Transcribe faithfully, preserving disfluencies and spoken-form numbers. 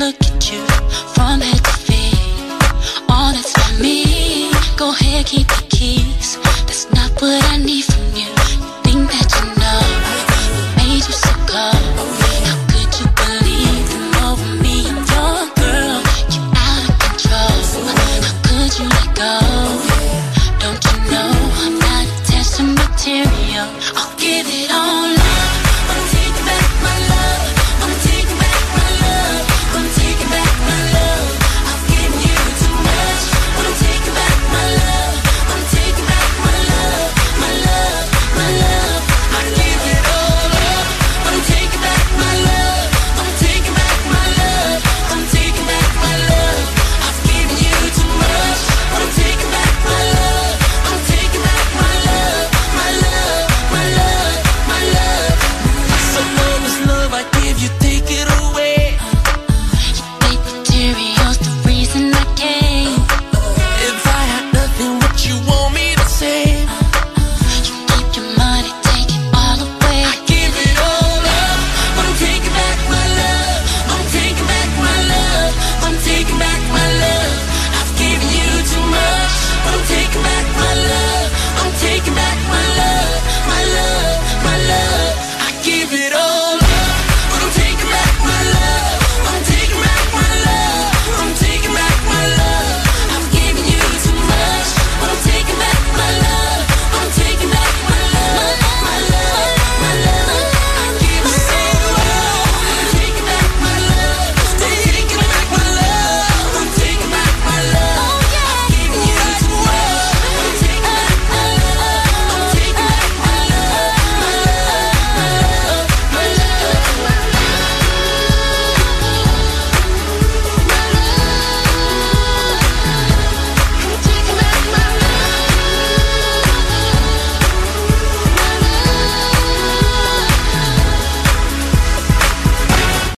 look at you from head to feet. All that's for me. Go ahead, keep the keys. That's not what I need from you. Think that you know what made you so cold. How could you believe them over me? I'm your girl. You out of control. How could you let go? Don't you know I'm not attached to material? I'll give it all.